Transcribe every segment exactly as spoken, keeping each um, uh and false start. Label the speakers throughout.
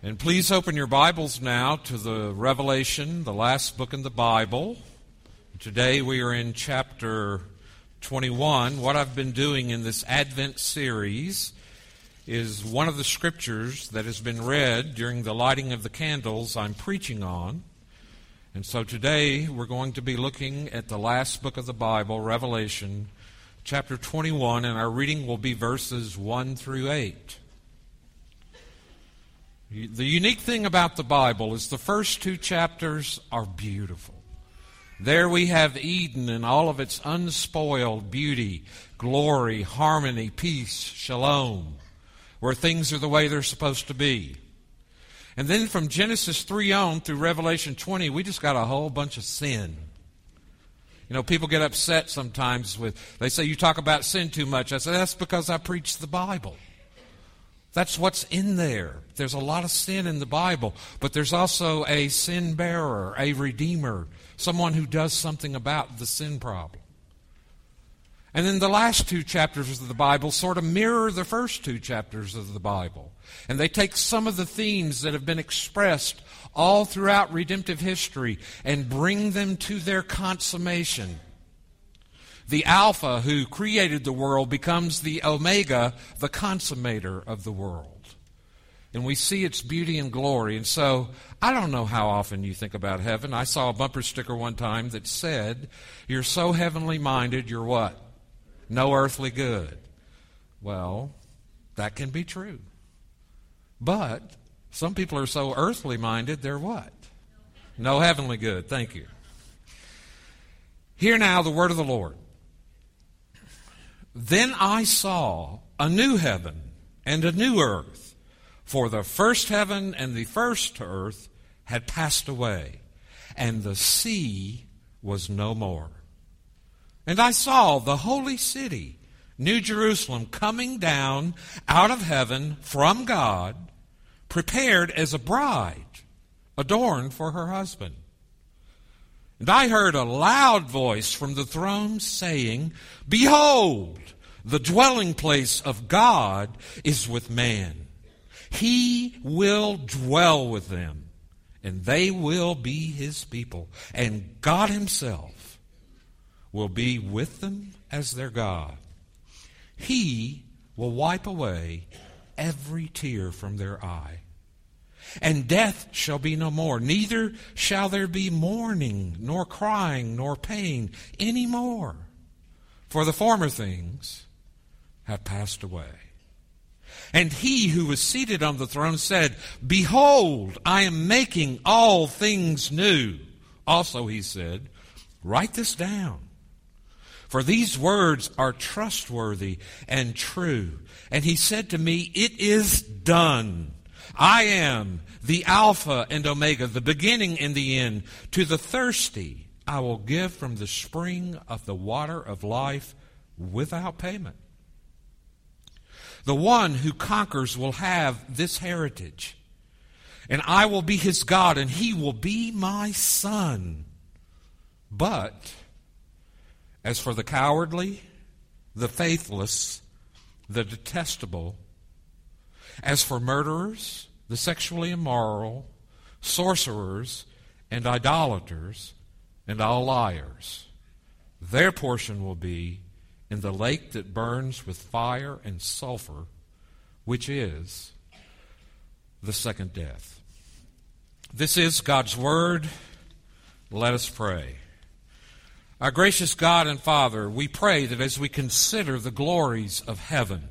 Speaker 1: And please open your Bibles now to the Revelation, the last book in the Bible. Today we are in chapter twenty-one. What I've been doing in this Advent series is one of the scriptures that has been read during the lighting of the candles I'm preaching on. And so today we're going to be looking at the last book of the Bible, Revelation, chapter twenty-one, and our reading will be verses one through eight. The unique thing about the Bible is the first two chapters are beautiful. There we have Eden in all of its unspoiled beauty, glory, harmony, peace, shalom, where things are the way they're supposed to be. And then from Genesis three on through Revelation twenty, we just got a whole bunch of sin. You know, people get upset sometimes with, they say, you talk about sin too much. I say, that's because I preach the Bible. That's what's in there. There's a lot of sin in the Bible, but there's also a sin bearer, a redeemer, someone who does something about the sin problem. And then the last two chapters of the Bible sort of mirror the first two chapters of the Bible. And they take some of the themes that have been expressed all throughout redemptive history and bring them to their consummation. The Alpha who created the world becomes the Omega, the consummator of the world. And we see its beauty and glory. And so, I don't know how often you think about heaven. I saw a bumper sticker one time that said, you're so heavenly minded, you're what? No earthly good. Well, that can be true. But some people are so earthly minded, they're what? No heavenly good. Thank you. Hear now the word of the Lord. Then I saw a new heaven and a new earth, for the first heaven and the first earth had passed away, and the sea was no more. And I saw the holy city, New Jerusalem, coming down out of heaven from God, prepared as a bride, adorned for her husband. And I heard a loud voice from the throne saying, Behold, the dwelling place of God is with man. He will dwell with them, and they will be his people. And God himself will be with them as their God. He will wipe away every tear from their eye. And death shall be no more, neither shall there be mourning, nor crying, nor pain any more. For the former things have passed away. And he who was seated on the throne said, Behold, I am making all things new. Also he said, Write this down, for these words are trustworthy and true. And he said to me, It is done. I am the Alpha and Omega, the beginning and the end. To the thirsty I will give from the spring of the water of life without payment. The one who conquers will have this heritage, and I will be his God, and he will be my son. But as for the cowardly, the faithless, the detestable, as for murderers, the sexually immoral, sorcerers, and idolaters, and all liars, their portion will be in the lake that burns with fire and sulfur, which is the second death. This is God's word. Let us pray. Our gracious God and Father, we pray that as we consider the glories of heaven,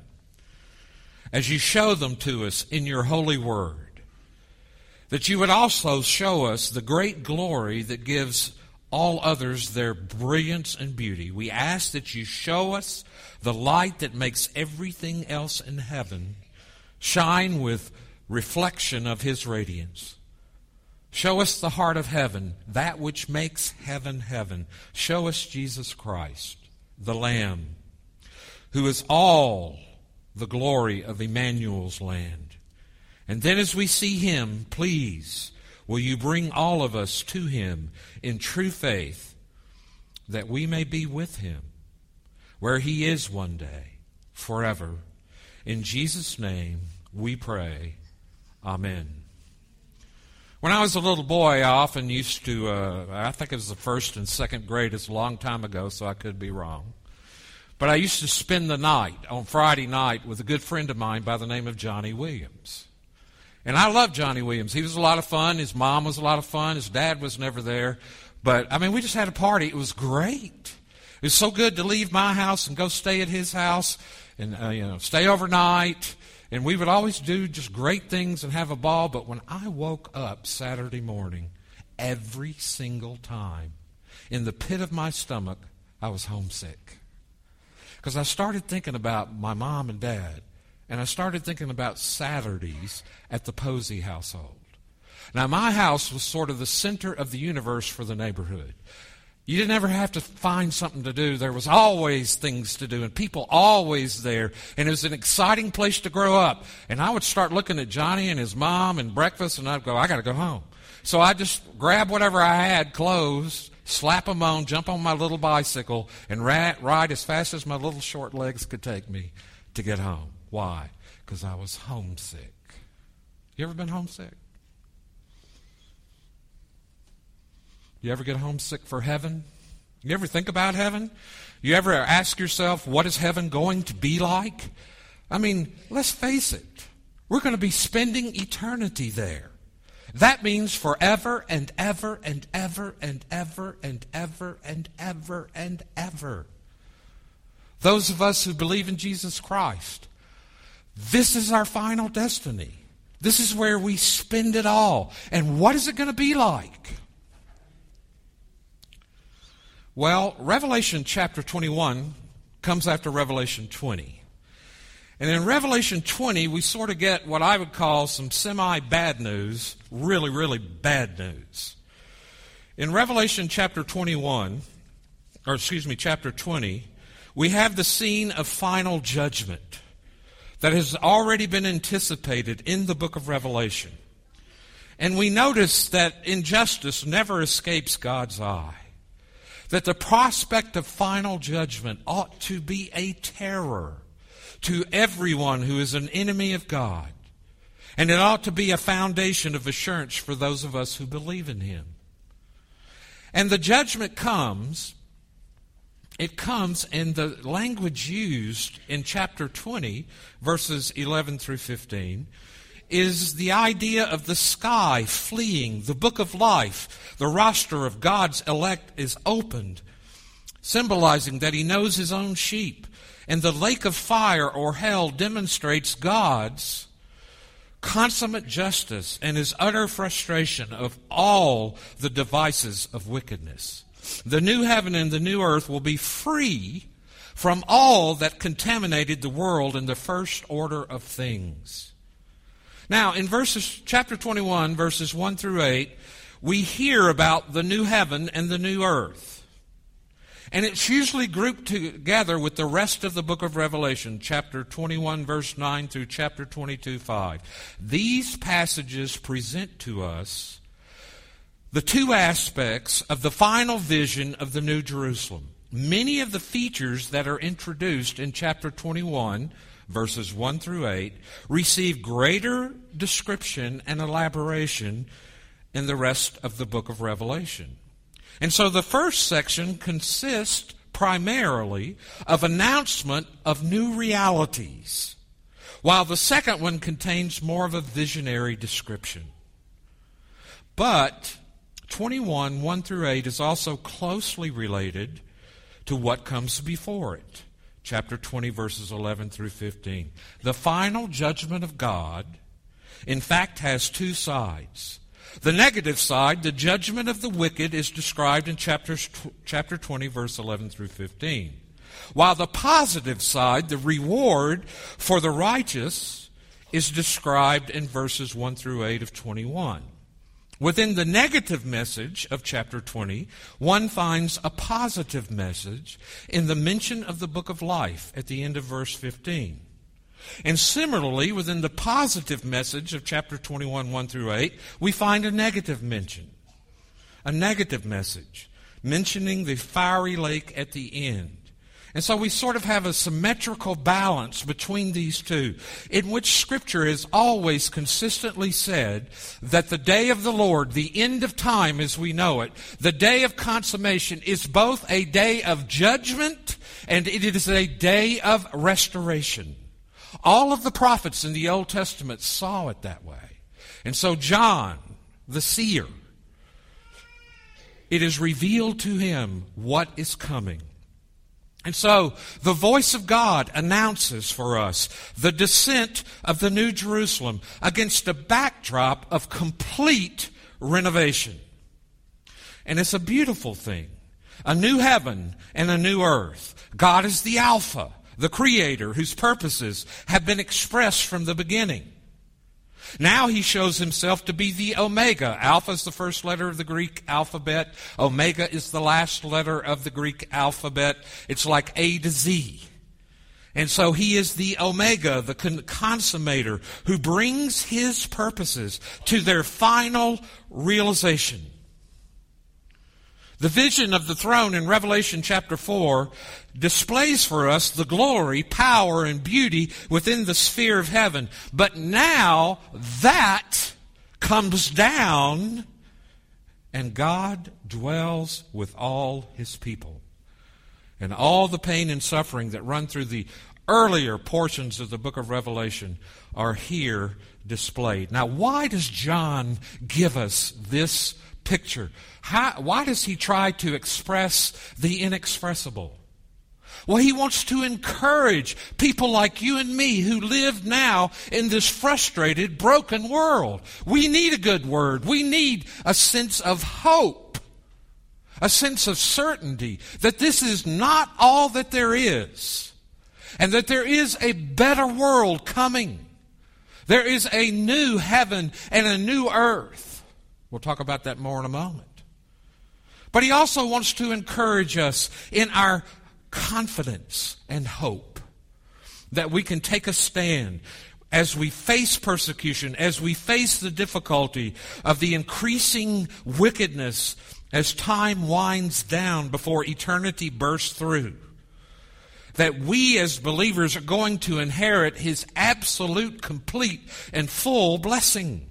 Speaker 1: as you show them to us in your holy word, that you would also show us the great glory that gives all others their brilliance and beauty. We ask that you show us the light that makes everything else in heaven shine with reflection of his radiance. Show us the heart of heaven, that which makes heaven heaven. Show us Jesus Christ, the Lamb, who is all the glory of Emmanuel's land. And then as we see him, please, will you bring all of us to him in true faith, that we may be with him where he is one day, forever. In Jesus' name we pray. Amen. When I was a little boy, I often used to, uh, I think it was the first and second grade, it's a long time ago, so I could be wrong. But I used to spend the night on Friday night with a good friend of mine by the name of Johnny Williams. And I loved Johnny Williams. He was a lot of fun. His mom was a lot of fun. His dad was never there. But, I mean, we just had a party. It was great. It was so good to leave my house and go stay at his house and, uh, you know, stay overnight. And we would always do just great things and have a ball. But when I woke up Saturday morning, every single time, in the pit of my stomach, I was homesick. Because I started thinking about my mom and dad. And I started thinking about Saturdays at the Posey household. Now, my house was sort of the center of the universe for the neighborhood. You didn't ever have to find something to do. There was always things to do and people always there. And it was an exciting place to grow up. And I would start looking at Johnny and his mom and breakfast, and I'd go, I got to go home. So I just grab whatever I had, clothes, slap them on, jump on my little bicycle, and ride, ride as fast as my little short legs could take me to get home. Why? Because I was homesick. You ever been homesick? You ever get homesick for heaven? You ever think about heaven? You ever ask yourself, what is heaven going to be like? I mean, let's face it. We're going to be spending eternity there. That means forever and ever and ever and ever and ever and ever and ever. Those of us who believe in Jesus Christ, this is our final destiny. This is where we spend it all. And what is it going to be like? Well, Revelation chapter twenty-one comes after Revelation twenty. And in Revelation twenty, we sort of get what I would call some semi-bad news, really, really bad news. In Revelation chapter twenty-one, or excuse me, chapter twenty, we have the scene of final judgment that has already been anticipated in the book of Revelation. And we notice that injustice never escapes God's eye. That the prospect of final judgment ought to be a terror to everyone who is an enemy of God. And it ought to be a foundation of assurance for those of us who believe in Him. And the judgment comes, it comes in the language used in chapter twenty, verses eleven through fifteen, is the idea of the sky fleeing, the book of life, the roster of God's elect is opened, symbolizing that He knows His own sheep. And the lake of fire or hell demonstrates God's consummate justice and His utter frustration of all the devices of wickedness. The new heaven and the new earth will be free from all that contaminated the world in the first order of things. Now, in verses chapter twenty-one, verses one through eight, we hear about the new heaven and the new earth. And it's usually grouped together with the rest of the book of Revelation, chapter twenty-one, verse nine through chapter twenty-two, five. These passages present to us the two aspects of the final vision of the New Jerusalem. Many of the features that are introduced in chapter twenty-one, verses one through eight, receive greater description and elaboration in the rest of the book of Revelation. And so the first section consists primarily of announcement of new realities, while the second one contains more of a visionary description. But twenty-one, one through eight is also closely related to what comes before it. Chapter twenty, verses eleven through fifteen. The final judgment of God, in fact, has two sides. The negative side, the judgment of the wicked, is described in chapters, chapter twenty, verse eleven through fifteen. While the positive side, the reward for the righteous, is described in verses one through eight of twenty-one. Within the negative message of chapter twenty, one finds a positive message in the mention of the book of life at the end of verse fifteen. And similarly, within the positive message of chapter twenty-one, one through eight, we find a negative mention, a negative message, mentioning the fiery lake at the end. And so we sort of have a symmetrical balance between these two, in which Scripture has always consistently said that the day of the Lord, the end of time as we know it, the day of consummation, is both a day of judgment and it is a day of restoration. All of the prophets in the Old Testament saw it that way. And so John, the seer, it is revealed to him what is coming. And so the voice of God announces for us the descent of the New Jerusalem against a backdrop of complete renovation. And it's a beautiful thing. A new heaven and a new earth. God is the Alpha, the Creator, whose purposes have been expressed from the beginning. Now he shows himself to be the Omega. Alpha is the first letter of the Greek alphabet. Omega is the last letter of the Greek alphabet. It's like A to Z. And so he is the Omega, the consummator, who brings his purposes to their final realization. The vision of the throne in Revelation chapter four displays for us the glory, power, and beauty within the sphere of heaven. But now that comes down, and God dwells with all his people. And all the pain and suffering that run through the earlier portions of the book of Revelation are here displayed. Now, why does John give us this picture? How, why does he try to express the inexpressible? Well, he wants to encourage people like you and me who live now in this frustrated, broken world. We need a good word. We need a sense of hope, a sense of certainty that this is not all that there is, and that there is a better world coming. There is a new heaven and a new earth. We'll talk about that more in a moment. But he also wants to encourage us in our confidence and hope that we can take a stand as we face persecution, as we face the difficulty of the increasing wickedness as time winds down before eternity bursts through. That we as believers are going to inherit his absolute, complete, and full blessing.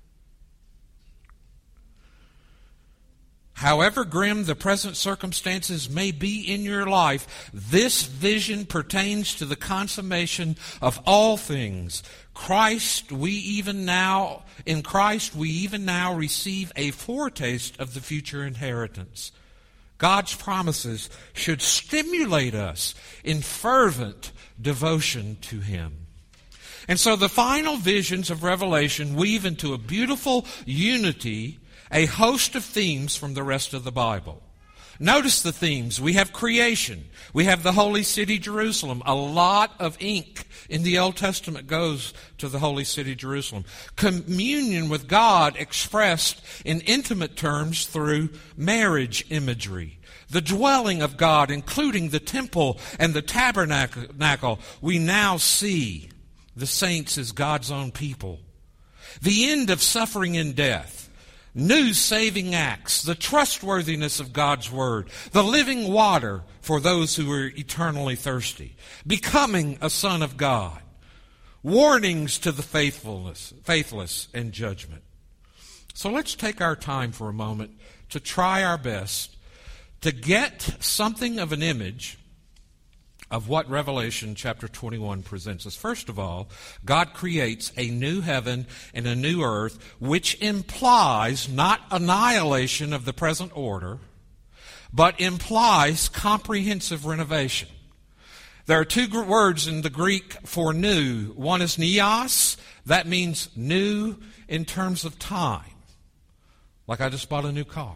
Speaker 1: However grim the present circumstances may be in your life, this vision pertains to the consummation of all things. Christ, we even now, in Christ, we even now receive a foretaste of the future inheritance. God's promises should stimulate us in fervent devotion to him. And so the final visions of Revelation weave into a beautiful unity a host of themes from the rest of the Bible. Notice the themes. We have creation. We have the holy city Jerusalem. A lot of ink in the Old Testament goes to the holy city Jerusalem. Communion with God expressed in intimate terms through marriage imagery. The dwelling of God, including the temple and the tabernacle, we now see the saints as God's own people. The end of suffering and death. New saving acts, the trustworthiness of God's Word, the living water for those who are eternally thirsty, becoming a son of God, warnings to the faithless, faithless and judgment. So let's take our time for a moment to try our best to get something of an image of what Revelation chapter twenty-one presents us. First of all, God creates a new heaven and a new earth, which implies not annihilation of the present order, but implies comprehensive renovation. There are two words in the Greek for new. One is neos. That means new in terms of time. Like I just bought a new car.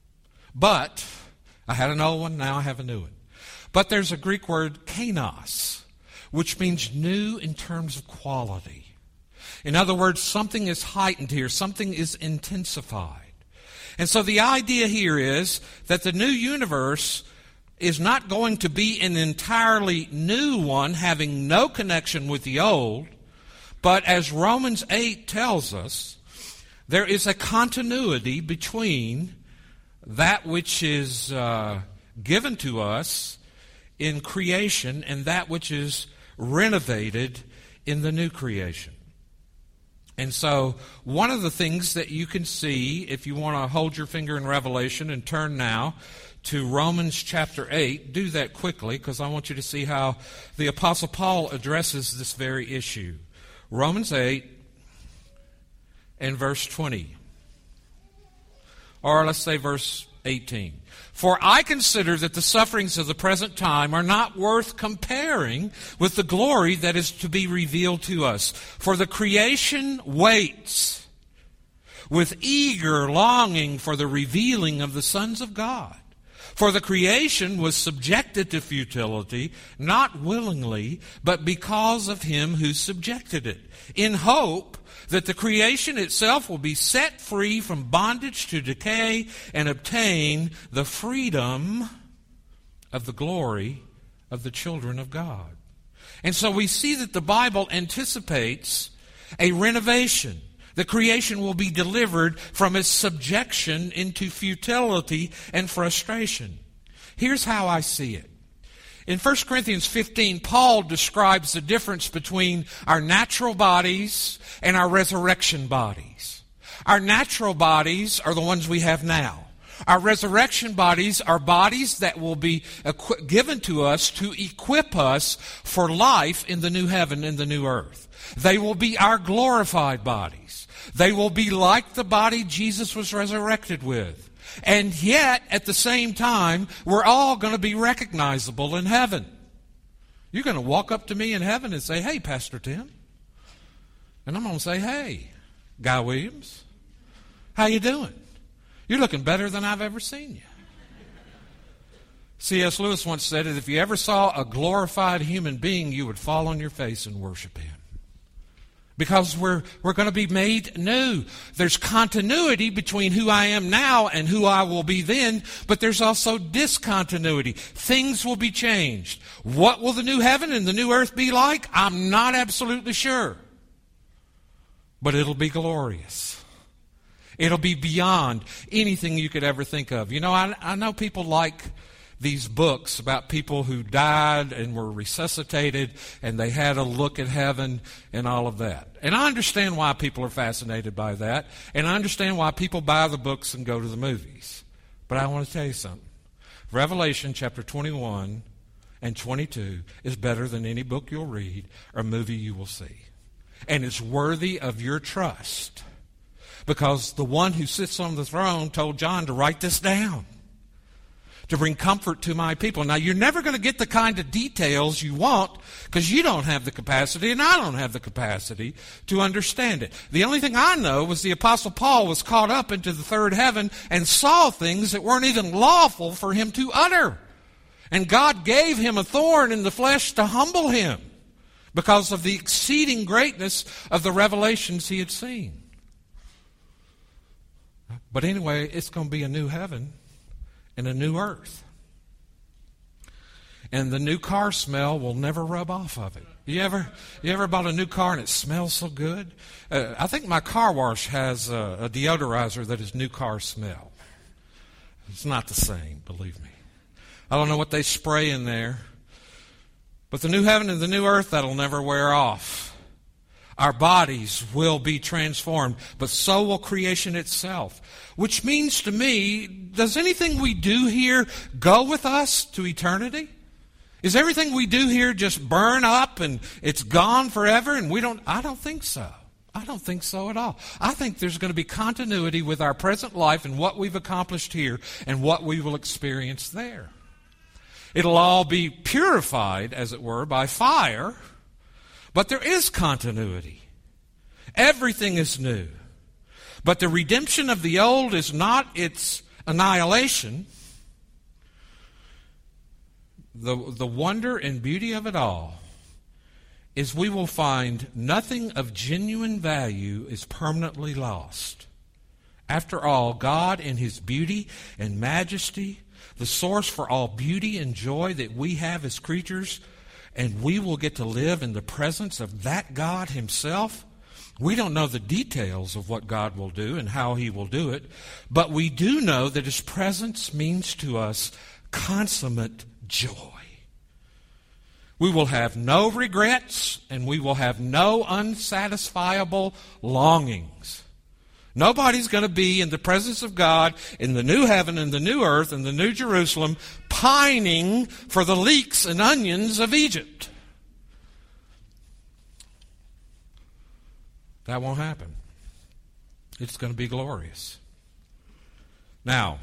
Speaker 1: But I had an old one, now I have a new one. But there's a Greek word, kainos, which means new in terms of quality. In other words, something is heightened here, something is intensified. And so the idea here is that the new universe is not going to be an entirely new one, having no connection with the old, but as Romans eight tells us, there is a continuity between that which is uh, given to us in creation and that which is renovated in the new creation. And so one of the things that you can see, if you want to hold your finger in Revelation and turn now to Romans chapter eight, do that quickly because I want you to see how the Apostle Paul addresses this very issue. Romans eight and verse twenty. Or let's say verse eighteen. For I consider that the sufferings of the present time are not worth comparing with the glory that is to be revealed to us. For the creation waits with eager longing for the revealing of the sons of God. For the creation was subjected to futility, not willingly, but because of him who subjected it, in hope that the creation itself will be set free from bondage to decay and obtain the freedom of the glory of the children of God. And so we see that the Bible anticipates a renovation. The creation will be delivered from its subjection into futility and frustration. Here's how I see it. In First Corinthians fifteen, Paul describes the difference between our natural bodies and our resurrection bodies. Our natural bodies are the ones we have now. Our resurrection bodies are bodies that will be equi- given to us to equip us for life in the new heaven and the new earth. They will be our glorified bodies. They will be like the body Jesus was resurrected with. And yet, at the same time, we're all going to be recognizable in heaven. You're going to walk up to me in heaven and say, "Hey, Pastor Tim." And I'm going to say, "Hey, Guy Williams, how you doing? You're looking better than I've ever seen you." C S Lewis once said that if you ever saw a glorified human being, you would fall on your face and worship him. Because we're we're going to be made new. There's continuity between who I am now and who I will be then, but there's also discontinuity. Things will be changed. What will the new heaven and the new earth be like? I'm not absolutely sure. But it'll be glorious. It'll be beyond anything you could ever think of. You know, I, I know people like these books about people who died and were resuscitated and they had a look at heaven and all of that. And I understand why people are fascinated by that. And I understand why people buy the books and go to the movies. But I want to tell you something. Revelation chapter twenty-one and twenty-two is better than any book you'll read or movie you will see. And it's worthy of your trust. Because the one who sits on the throne told John to write this down, to bring comfort to my people. Now, you're never going to get the kind of details you want because you don't have the capacity and I don't have the capacity to understand it. The only thing I know was the Apostle Paul was caught up into the third heaven and saw things that weren't even lawful for him to utter. And God gave him a thorn in the flesh to humble him because of the exceeding greatness of the revelations he had seen. But anyway, it's going to be a new heaven and a new earth. And the new car smell will never rub off of it. You ever you ever bought a new car and it smells so good? Uh, I think my car wash has a, a deodorizer that is new car smell. It's not the same, believe me. I don't know what they spray in there. But the new heaven and the new earth, that'll never wear off. Our bodies will be transformed, but so will creation itself. Which means to me, does anything we do here go with us to eternity? Is everything we do here just burn up and it's gone forever and we don't, I don't think so. I don't think so at all. I think there's going to be continuity with our present life and what we've accomplished here and what we will experience there. It'll all be purified, as it were, by fire, but there is continuity. Everything is new. But the redemption of the old is not its annihilation. The, the wonder and beauty of it all is we will find nothing of genuine value is permanently lost. After all, God in His beauty and majesty, the source for all beauty and joy that we have as creatures, and we will get to live in the presence of that God Himself. We don't know the details of what God will do and how He will do it, but we do know that His presence means to us consummate joy. We will have no regrets, and we will have no unsatisfiable longings. Nobody's going to be in the presence of God in the new heaven and the new earth and the new Jerusalem pining for the leeks and onions of Egypt. That won't happen. It's going to be glorious. Now,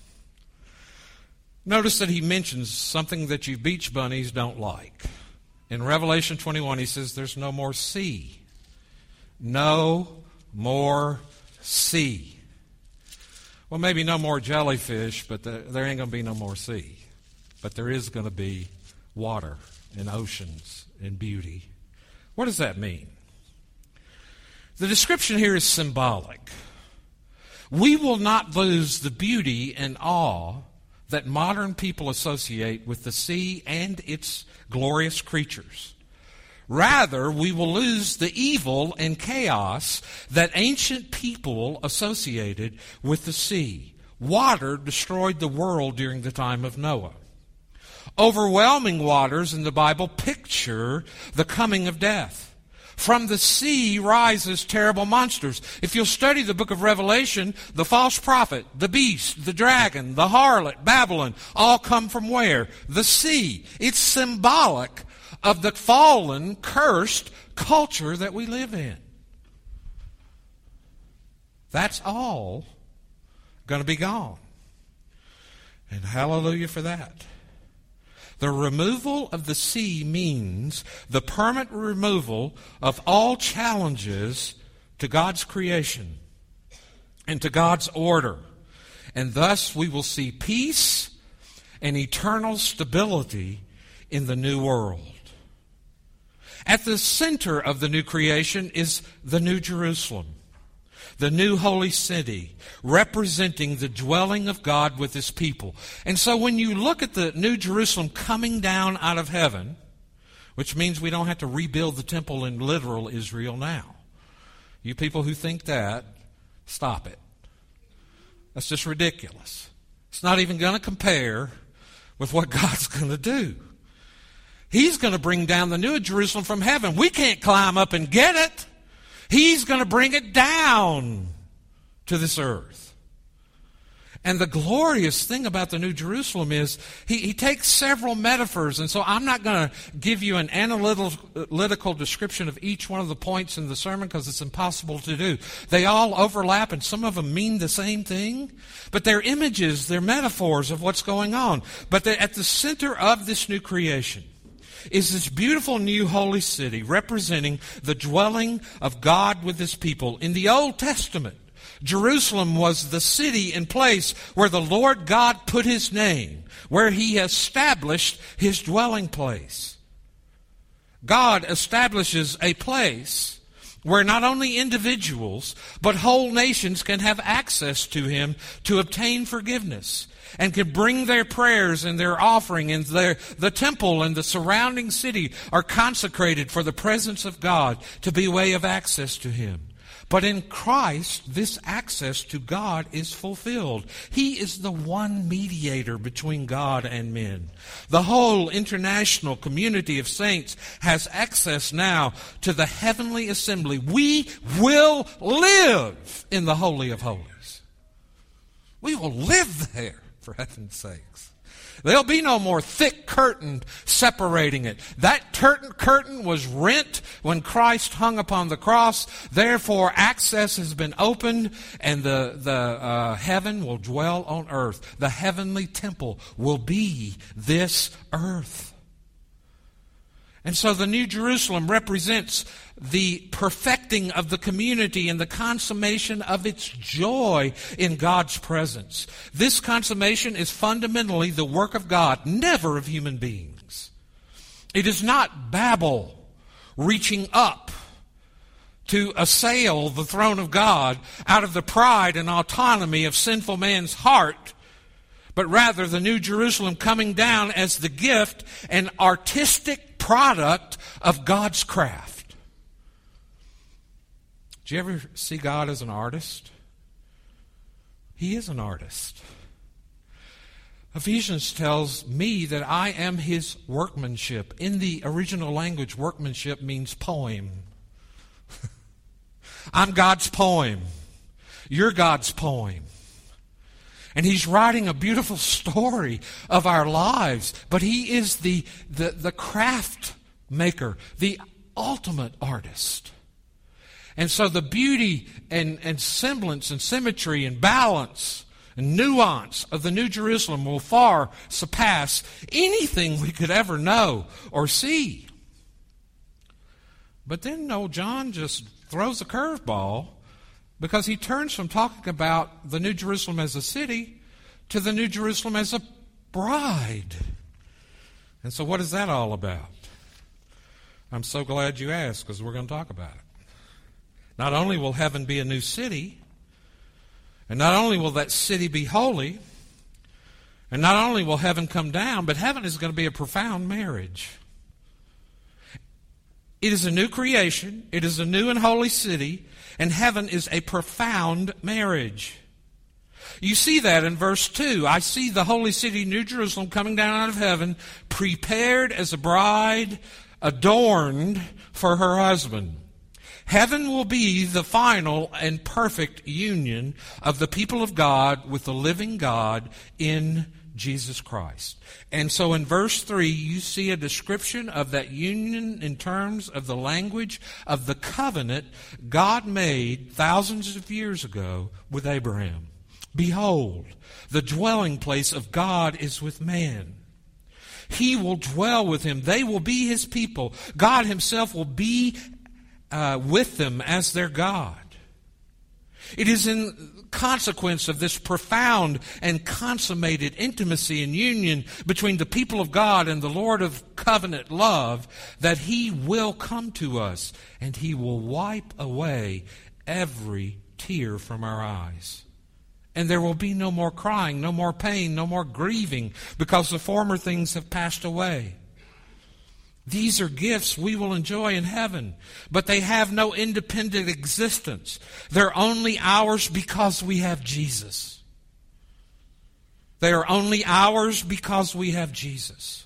Speaker 1: notice that he mentions something that you beach bunnies don't like. In Revelation twenty-one, he says there's no more sea. No more sea. Well, maybe no more jellyfish, but the, there ain't going to be no more sea. But there is going to be water and oceans and beauty. What does that mean? The description here is symbolic. We will not lose the beauty and awe that modern people associate with the sea and its glorious creatures. Rather, we will lose the evil and chaos that ancient people associated with the sea. Water destroyed the world during the time of Noah. Overwhelming waters in the Bible picture the coming of death. From the sea rises terrible monsters. If you'll study the book of Revelation, the false prophet, the beast, the dragon, the harlot, Babylon, all come from where? The sea. It's symbolic of the fallen, cursed culture that we live in. That's all going to be gone. And hallelujah for that. The removal of the sea means the permanent removal of all challenges to God's creation and to God's order. And thus we will see peace and eternal stability in the new world. At the center of the new creation is the New Jerusalem, the new holy city, representing the dwelling of God with His people. And so when you look at the New Jerusalem coming down out of heaven, which means we don't have to rebuild the temple in literal Israel now. You people who think that, stop it. That's just ridiculous. It's not even going to compare with what God's going to do. He's going to bring down the New Jerusalem from heaven. We can't climb up and get it. He's going to bring it down to this earth. And the glorious thing about the New Jerusalem is he, he takes several metaphors. And so I'm not going to give you an analytical description of each one of the points in the sermon because it's impossible to do. They all overlap and some of them mean the same thing. But they're images, they're metaphors of what's going on. But at the center of this new creation is this beautiful new holy city representing the dwelling of God with His people. In the Old Testament, Jerusalem was the city and place where the Lord God put His name, where He established His dwelling place. God establishes a place where not only individuals, but whole nations can have access to Him to obtain forgiveness and can bring their prayers and their offering, and their, the temple and the surrounding city are consecrated for the presence of God to be a way of access to Him. But in Christ, this access to God is fulfilled. He is the one mediator between God and men. The whole international community of saints has access now to the heavenly assembly. We will live in the Holy of Holies. We will live there, for heaven's sakes. There'll be no more thick curtain separating it. That curtain was rent when Christ hung upon the cross. Therefore, access has been opened, and the, the uh, heaven will dwell on earth. The heavenly temple will be this earth. And so the New Jerusalem represents the perfecting of the community and the consummation of its joy in God's presence. This consummation is fundamentally the work of God, never of human beings. It is not Babel reaching up to assail the throne of God out of the pride and autonomy of sinful man's heart, but rather the New Jerusalem coming down as the gift and artistic product of God's craft. Do you ever see God as an artist? He is an artist. Ephesians tells me that I am his workmanship. In the original language, workmanship means poem. I'm God's poem. You're God's poem. And he's writing a beautiful story of our lives. But he is the, the, the craft maker, the ultimate artist. And so the beauty and, and semblance and symmetry and balance and nuance of the New Jerusalem will far surpass anything we could ever know or see. But then old John just throws a curveball, because he turns from talking about the New Jerusalem as a city to the New Jerusalem as a bride. And so what is that all about? I'm so glad you asked, because we're going to talk about it. Not only will heaven be a new city, and not only will that city be holy, and not only will heaven come down, but heaven is going to be a profound marriage. It is a new creation. It is a new and holy city. And heaven is a profound marriage. You see that in verse two. I see the holy city, New Jerusalem, coming down out of heaven, prepared as a bride, adorned for her husband. Heaven will be the final and perfect union of the people of God with the living God in Jesus Christ. And so in verse three, you see a description of that union in terms of the language of the covenant God made thousands of years ago with Abraham. Behold, the dwelling place of God is with man. He will dwell with him. They will be his people. God himself will be uh, with them as their God. It is in consequence of this profound and consummated intimacy and union between the people of God and the Lord of covenant love that he will come to us, and he will wipe away every tear from our eyes. And there will be no more crying, no more pain, no more grieving, because the former things have passed away. These are gifts we will enjoy in heaven, but they have no independent existence. They're only ours because we have Jesus. They are only ours because we have Jesus.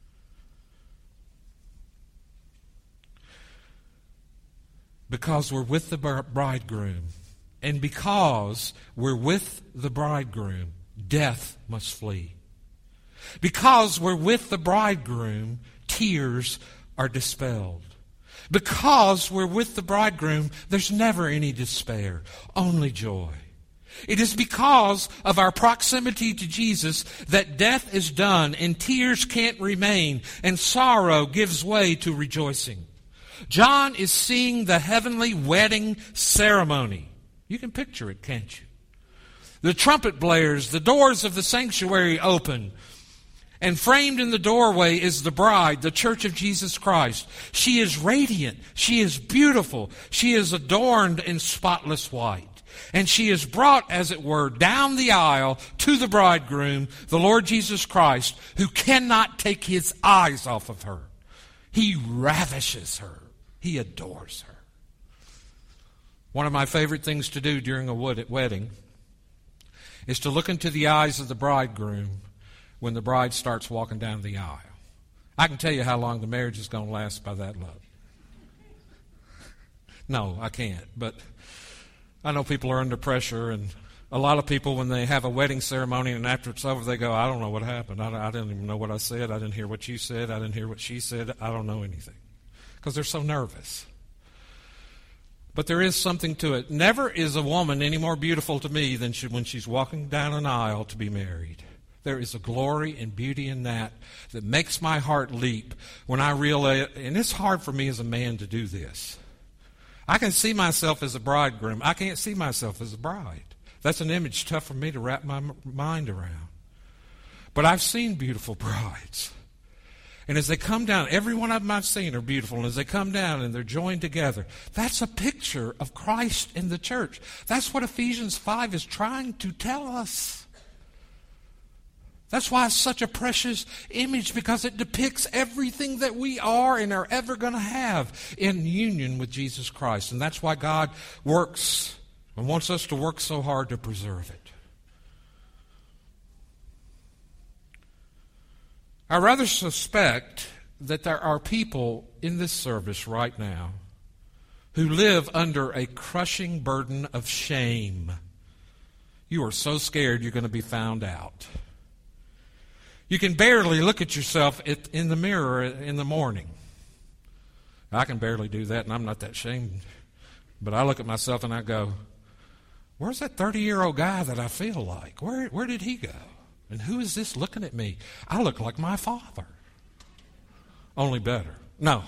Speaker 1: Because we're with the bridegroom, and because we're with the bridegroom, death must flee. Because we're with the bridegroom, tears are dispelled. Because we're with the bridegroom, there's never any despair, only joy. It is because of our proximity to Jesus that death is done and tears can't remain and sorrow gives way to rejoicing. John is seeing the heavenly wedding ceremony. You can picture it, can't you? The trumpet blares, the doors of the sanctuary open, and framed in the doorway is the bride, the church of Jesus Christ. She is radiant. She is beautiful. She is adorned in spotless white. And she is brought, as it were, down the aisle to the bridegroom, the Lord Jesus Christ, who cannot take his eyes off of her. He ravishes her. He adores her. One of my favorite things to do during a wedding is to look into the eyes of the bridegroom when the bride starts walking down the aisle. I can tell you how long the marriage is going to last by that look. No, I can't. But I know people are under pressure, and a lot of people, when they have a wedding ceremony and after it's over, they go, I don't know what happened. I, I didn't even know what I said. I didn't hear what you said. I didn't hear what she said. I don't know anything. Because they're so nervous. But there is something to it. Never is a woman any more beautiful to me than she, when she's walking down an aisle to be married. There is a glory and beauty in that that makes my heart leap when I realize, and it's hard for me as a man to do this. I can see myself as a bridegroom. I can't see myself as a bride. That's an image tough for me to wrap my mind around. But I've seen beautiful brides. And as they come down, every one of them I've seen are beautiful. And as they come down and they're joined together, that's a picture of Christ in the church. That's what Ephesians five is trying to tell us. That's why it's such a precious image, because it depicts everything that we are and are ever going to have in union with Jesus Christ. And that's why God works and wants us to work so hard to preserve it. I rather suspect that there are people in this service right now who live under a crushing burden of shame. You are so scared you're going to be found out. You can barely look at yourself in the mirror in the morning. I can barely do that, and I'm not that shamed. But I look at myself and I go, where's that thirty-year-old guy that I feel like? Where, where did he go? And who is this looking at me? I look like my father. Only better. No.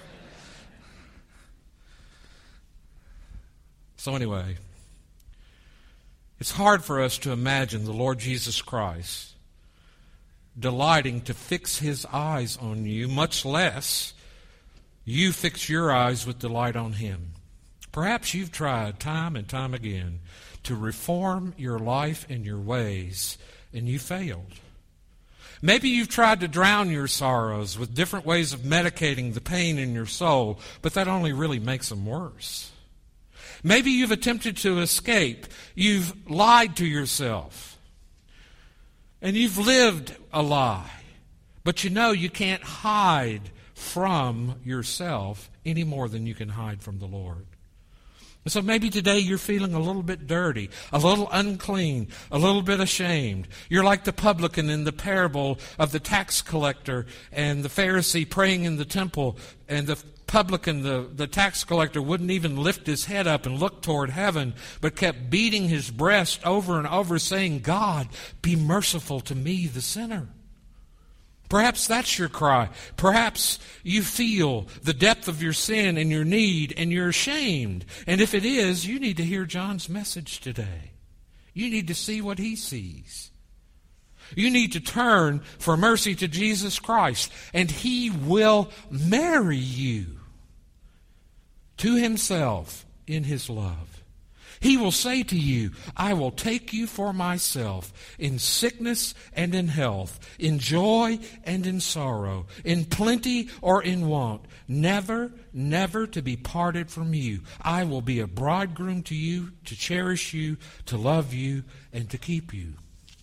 Speaker 1: So anyway, it's hard for us to imagine the Lord Jesus Christ delighting to fix his eyes on you, much less you fix your eyes with delight on him. Perhaps you've tried time and time again to reform your life and your ways, and you failed. Maybe you've tried to drown your sorrows with different ways of medicating the pain in your soul, but that only really makes them worse. Maybe you've attempted to escape. You've lied to yourself. And you've lived a lie. But you know you can't hide from yourself any more than you can hide from the Lord. And so maybe today you're feeling a little bit dirty, a little unclean, a little bit ashamed. You're like the publican in the parable of the tax collector and the Pharisee praying in the temple, and the publican, the, the tax collector, wouldn't even lift his head up and look toward heaven, but kept beating his breast over and over, saying, God, be merciful to me, the sinner. Perhaps that's your cry. Perhaps you feel the depth of your sin and your need, and you're ashamed. And if it is, you need to hear John's message today. You need to see what he sees. You need to turn for mercy to Jesus Christ, and he will marry you to himself in his love. He will say to you, I will take you for myself in sickness and in health, in joy and in sorrow, in plenty or in want, never, never to be parted from you. I will be a bridegroom to you, to cherish you, to love you, and to keep you.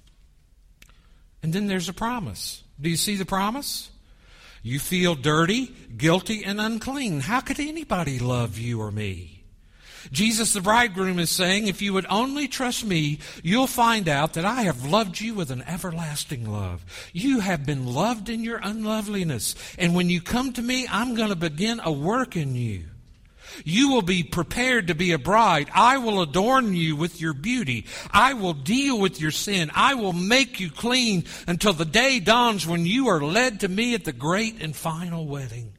Speaker 1: And then there's a promise. Do you see the promise? You feel dirty, guilty, and unclean. How could anybody love you or me? Jesus the bridegroom is saying, if you would only trust me, you'll find out that I have loved you with an everlasting love. You have been loved in your unloveliness. And when you come to me, I'm going to begin a work in you. You will be prepared to be a bride. I will adorn you with your beauty. I will deal with your sin. I will make you clean until the day dawns when you are led to me at the great and final wedding.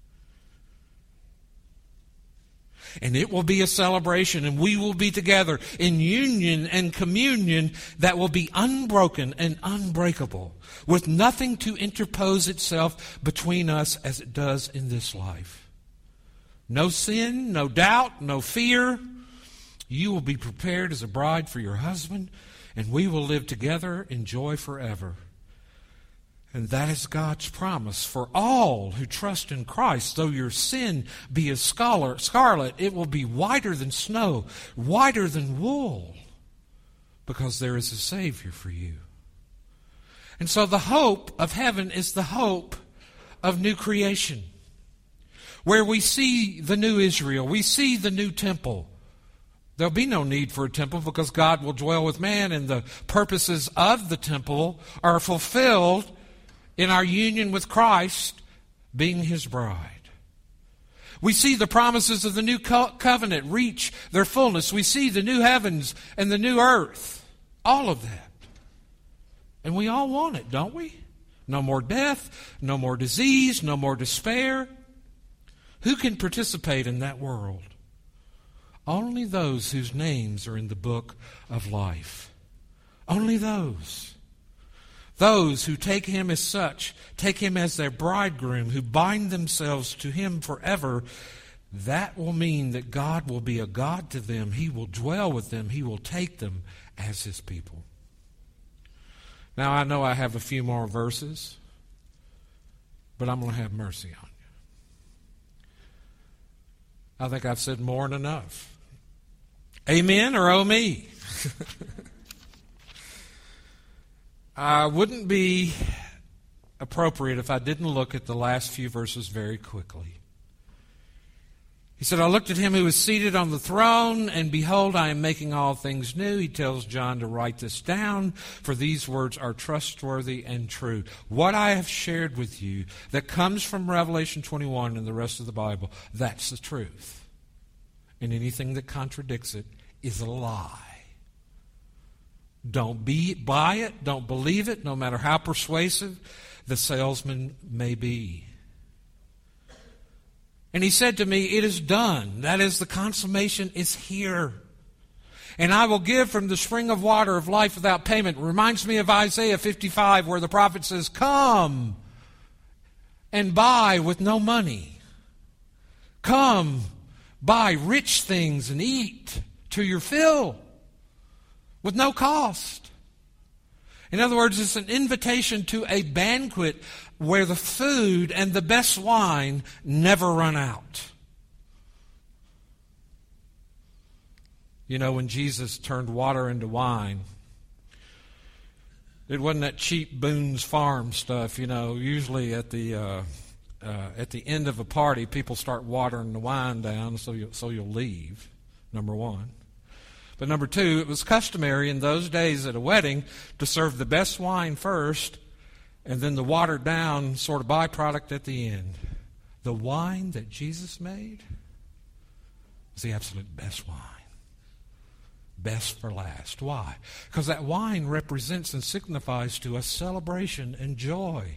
Speaker 1: And it will be a celebration, and we will be together in union and communion that will be unbroken and unbreakable, with nothing to interpose itself between us as it does in this life. No sin, no doubt, no fear. You will be prepared as a bride for your husband, and we will live together in joy forever. And that is God's promise for all who trust in Christ. Though your sin be as scarlet, it will be whiter than snow, whiter than wool, because there is a Savior for you. And so the hope of heaven is the hope of new creation, where we see the new Israel, we see the new temple. There'll be no need for a temple because God will dwell with man, and the purposes of the temple are fulfilled in our union with Christ, being his bride. We see the promises of the new co- covenant reach their fullness. We see the new heavens and the new earth. All of that. And we all want it, don't we? No more death, no more disease, no more despair. Who can participate in that world? Only those whose names are in the book of life. Only those. Those who take him as such, take him as their bridegroom, who bind themselves to him forever. That will mean that God will be a God to them. He will dwell with them. He will take them as his people. Now, I know I have a few more verses, but I'm going to have mercy on you. I think I've said more than enough. Amen or oh me? I wouldn't be appropriate if I didn't look at the last few verses very quickly. He said, I looked at him who was seated on the throne, and behold, I am making all things new. He tells John to write this down, for these words are trustworthy and true. What I have shared with you that comes from Revelation twenty-one and the rest of the Bible, that's the truth. And anything that contradicts it is a lie. Don't be, buy it, don't believe it, no matter how persuasive the salesman may be. And he said to me, it is done. That is, the consummation is here. And I will give from the spring of water of life without payment. It reminds me of Isaiah fifty-five, where the prophet says, come and buy with no money. Come, buy rich things and eat to your fill with no cost. In other words, it's an invitation to a banquet where the food and the best wine never run out. You know, when Jesus turned water into wine, it wasn't that cheap Boone's Farm stuff. You know, usually at the uh, uh, at the end of a party, people start watering the wine down so you, so you'll leave. Number one. But number two, it was customary in those days at a wedding to serve the best wine first, and then the watered down sort of byproduct at the end. The wine that Jesus made was the absolute best wine. Best for last. Why? Because that wine represents and signifies to us celebration and joy.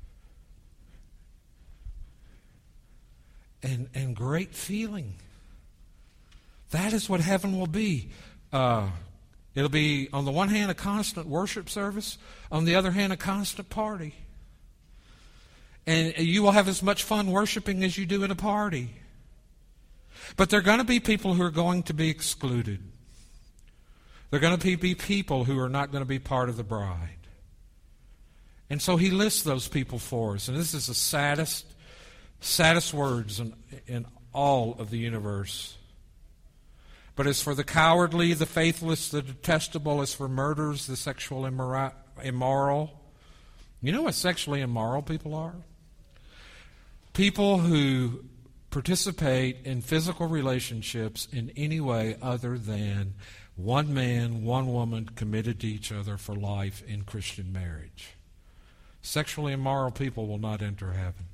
Speaker 1: And, and great feeling. That is what heaven will be. Uh, it'll be, on the one hand, a constant worship service. On the other hand, a constant party. And you will have as much fun worshiping as you do at a party. But there are going to be people who are going to be excluded. There are going to be people who are not going to be part of the bride. And so he lists those people for us. And this is the saddest, saddest words in, in all of the universe. But as for the cowardly, the faithless, the detestable, as for murderers, the sexual immora- immoral. You know what sexually immoral people are? People who participate in physical relationships in any way other than one man, one woman committed to each other for life in Christian marriage. Sexually immoral people will not enter heaven.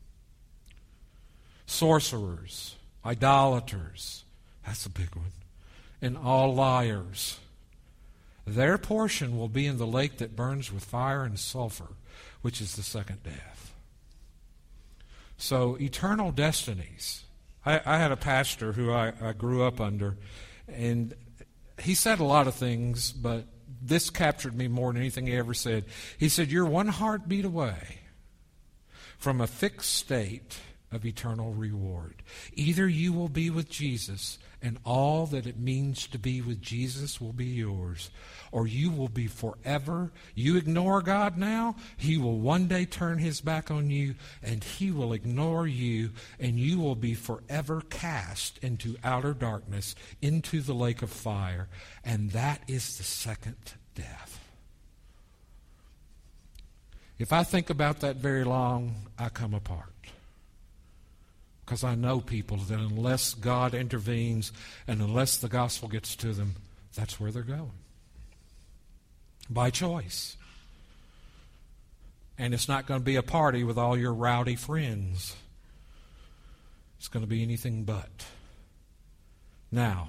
Speaker 1: Sorcerers, idolaters, that's a big one, and all liars. Their portion will be in the lake that burns with fire and sulfur, which is the second death. So, eternal destinies. I, I had a pastor who I, I grew up under, and he said a lot of things, but this captured me more than anything he ever said. He said, you're one heartbeat away from a fixed state of eternal reward. Either you will be with Jesus, and all that it means to be with Jesus will be yours, or you will be forever. You ignore God now, He will one day turn His back on you, and He will ignore you, and you will be forever cast into outer darkness, into the lake of fire, and that is the second death. If I think about that very long, I come apart. Because I know people that unless God intervenes and unless the gospel gets to them, that's where they're going. By choice. And it's not going to be a party with all your rowdy friends. It's going to be anything but. Now,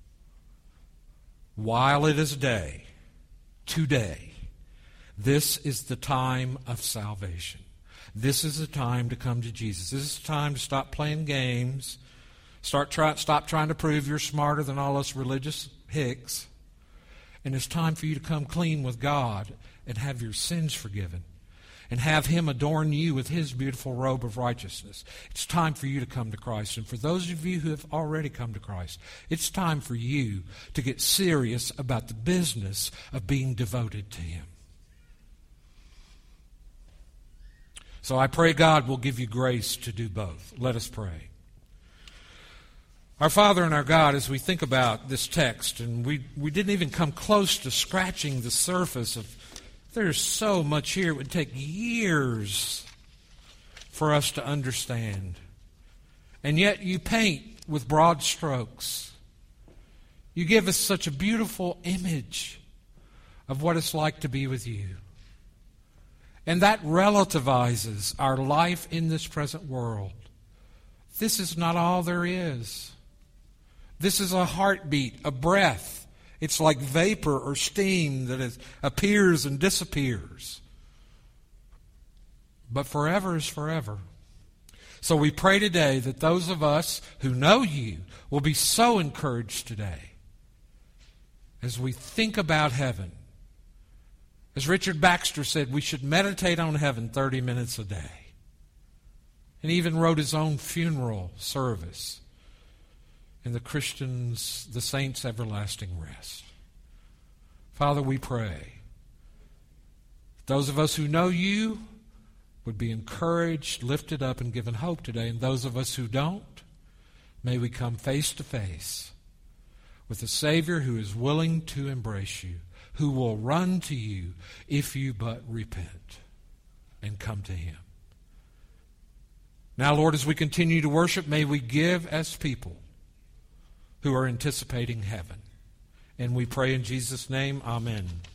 Speaker 1: while it is day, today, this is the time of salvation. This is the time to come to Jesus. This is the time to stop playing games. Start try, stop trying to prove you're smarter than all us religious hicks. And it's time for you to come clean with God and have your sins forgiven. And have Him adorn you with His beautiful robe of righteousness. It's time for you to come to Christ. And for those of you who have already come to Christ, it's time for you to get serious about the business of being devoted to Him. So I pray God will give you grace to do both. Let us pray. Our Father and our God, as we think about this text, and we, we didn't even come close to scratching the surface of There's so much here. It would take years for us to understand. And yet you paint with broad strokes. You give us such a beautiful image of what it's like to be with you. And that relativizes our life in this present world. This is not all there is. This is a heartbeat, a breath. It's like vapor or steam that is, appears and disappears. But forever is forever. So we pray today that those of us who know you will be so encouraged today as we think about heaven. As Richard Baxter said, we should meditate on heaven thirty minutes a day. And he even wrote his own funeral service in the Christians, the saints' everlasting rest. Father, we pray those of us who know you would be encouraged, lifted up, and given hope today. And those of us who don't, may we come face to face with a Savior who is willing to embrace you, who will run to you if you but repent and come to Him. Now, Lord, as we continue to worship, may we give as people who are anticipating heaven. And we pray in Jesus' name, amen.